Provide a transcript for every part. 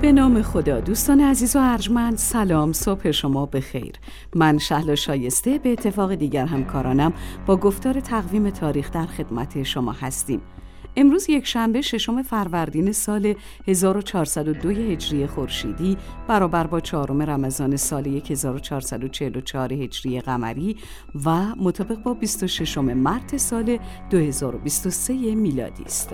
به نام خدا. دوستان عزیز و ارجمند، سلام، صبح شما بخیر. من شهلا شایسته به اتفاق دیگر همکارانم با گفتار تقویم تاریخ در خدمت شما هستیم. امروز یک شنبه 6 فروردین سال 1402 هجری خورشیدی برابر با 4 رمضان سال 1444 هجری قمری و مطابق با 26 مارس سال 2023 میلادی است.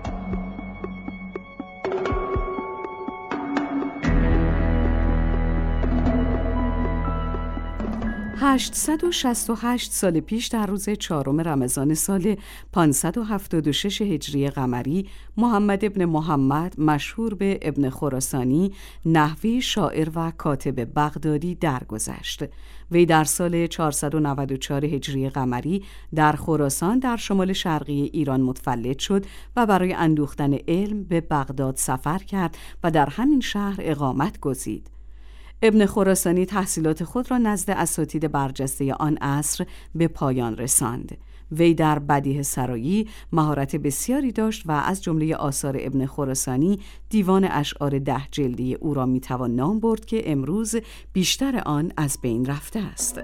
868 سال پیش در روز 4 رمضان سال 576 هجری قمری، محمد ابن محمد مشهور به ابن خراسانی، نحوی، شاعر و کاتب بغدادی درگذشت. وی در سال 494 هجری قمری در خراسان در شمال شرقی ایران متولد شد و برای اندوختن علم به بغداد سفر کرد و در همین شهر اقامت گزید. ابن خراسانی تحصیلات خود را نزد اساتید برجسته آن عصر به پایان رساند. وی در بدیع سرایی مهارت بسیاری داشت و از جمله آثار ابن خراسانی دیوان اشعار 10 جلدی او را میتوان نام برد که امروز بیشتر آن از بین رفته است.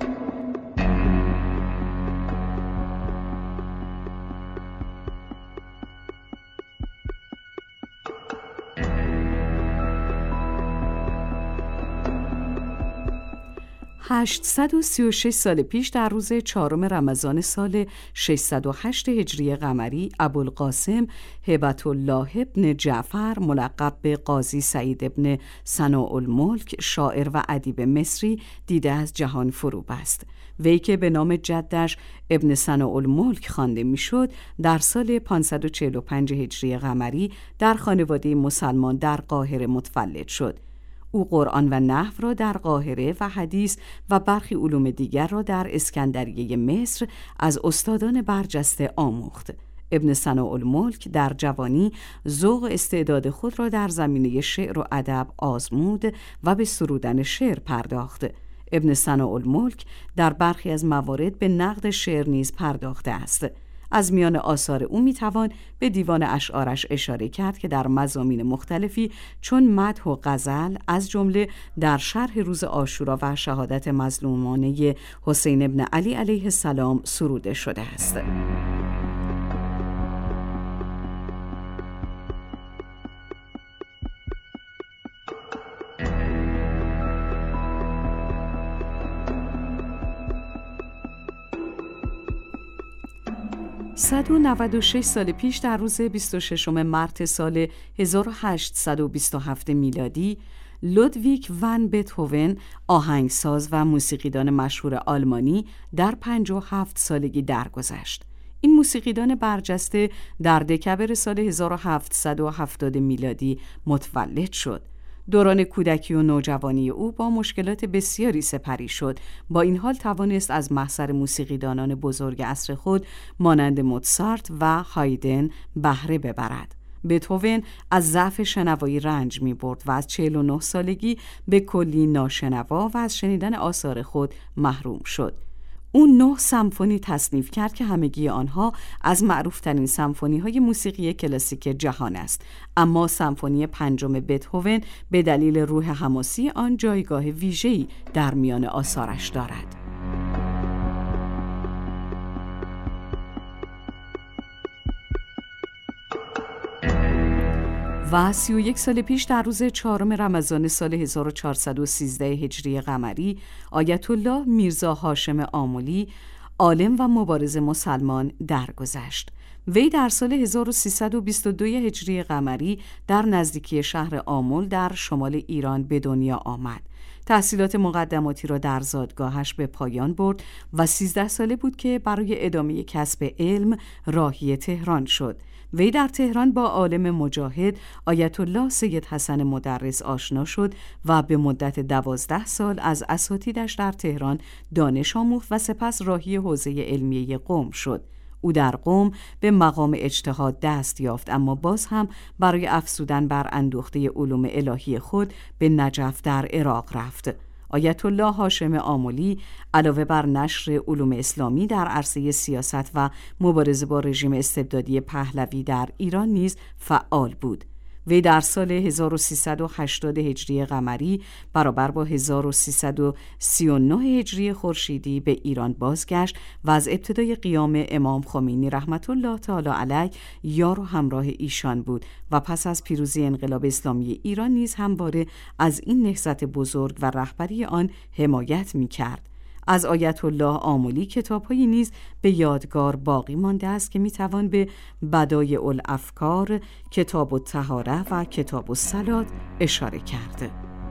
هشتصد و 36 سال پیش در روز 4 رمضان سال 608 هجری قمری، ابوالقاسم هبة الله ابن جعفر ملقب به قاضی سعید ابن صناع‌الملک، شاعر و ادیب مصری، دیده از جهان فرو بست. وی که به نام جدش ابن صناع‌الملک خوانده میشد، در سال 545 هجری قمری در خانواده مسلمان در قاهره متولد شد. او قرآن و نحو را در قاهره و حدیث و برخی علوم دیگر را در اسکندریه مصر از استادان برجسته آموخت. ابن صناع‌الملک در جوانی ذوق و استعداد خود را در زمینه شعر و ادب آزمود و به سرودن شعر پرداخت. ابن صناع‌الملک در برخی از موارد به نقد شعر نیز پرداخته است. از میان آثار او میتوان به دیوان اشعارش اشاره کرد که در مضامین مختلفی چون مدح و غزل، از جمله در شرح روز عاشورا و شهادت مظلومانه حسین ابن علی علیه السلام سروده شده است. 196 سال پیش در روز 26 مارس سال 1827 میلادی، لودویگ ون بتهوون، آهنگساز و موسیقیدان مشهور آلمانی، در 57 سالگی درگذشت. این موسیقیدان برجسته در دکبر سال 1770 میلادی متولد شد. دوران کودکی و نوجوانی او با مشکلات بسیاری سپری شد. با این حال توانست از محضر موسیقیدانان بزرگ عصر خود مانند موتسارت و هایدن بهره ببرد. بتهوون از ضعف شنوایی رنج می برد و از 49 سالگی به کلی ناشنوا و از شنیدن آثار خود محروم شد. او 9 سمفونی تصنیف کرد که همگی آنها از معروفترین سمفونی‌های موسیقی کلاسیک جهان است، اما سمفونی 5 بتهوون به دلیل روح حماسی آن جایگاه ویژه‌ای در میان آثارش دارد. و 31 سال پیش در روز 4 رمضان سال 1413 هجری قمری، آیت الله میرزا هاشم آملی، عالم و مبارز مسلمان درگذشت. وی در سال 1322 هجری قمری در نزدیکی شهر آمل در شمال ایران به دنیا آمد. تحصیلات مقدماتی را در زادگاهش به پایان برد و 13 ساله بود که برای ادامه کسب علم راهی تهران شد. وی در تهران با عالم مجاهد آیت الله سید حسن مدرس آشنا شد و به مدت 12 سال از اساتیدش در تهران دانش آموخت و سپس راهی حوزه علمیه قم شد. او در قم به مقام اجتهاد دست یافت، اما باز هم برای افزودن بر اندوخته علوم الهی خود به نجف در عراق رفت. آیت الله هاشم آملی علاوه بر نشر علوم اسلامی در عرصه سیاست و مبارزه با رژیم استبدادی پهلوی در ایران نیز فعال بود. وی در سال 1380 هجری قمری برابر با 1339 هجری خورشیدی به ایران بازگشت و از ابتدای قیام امام خمینی رحمت الله تعالی علیه یار و همراه ایشان بود و پس از پیروزی انقلاب اسلامی ایران نیز همواره از این نهضت بزرگ و رهبری آن حمایت می‌کرد. از آیت الله آملی کتاب‌هایی نیز به یادگار باقی مانده است که می‌توان به بدایع الافکار، کتاب الطهاره و کتاب الصلات اشاره کرد.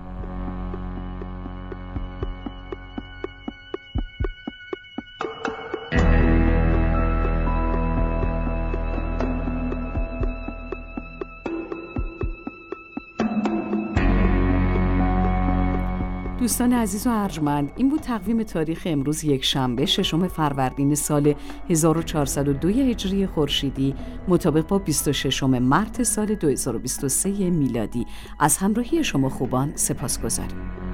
دوستان عزیز و ارجمند، این بود تقویم تاریخ امروز یک شنبه 6 فروردین سال 1402 هجری خورشیدی مطابق با 26 مارس سال 2023 میلادی. از همراهی شما خوبان سپاسگزاریم.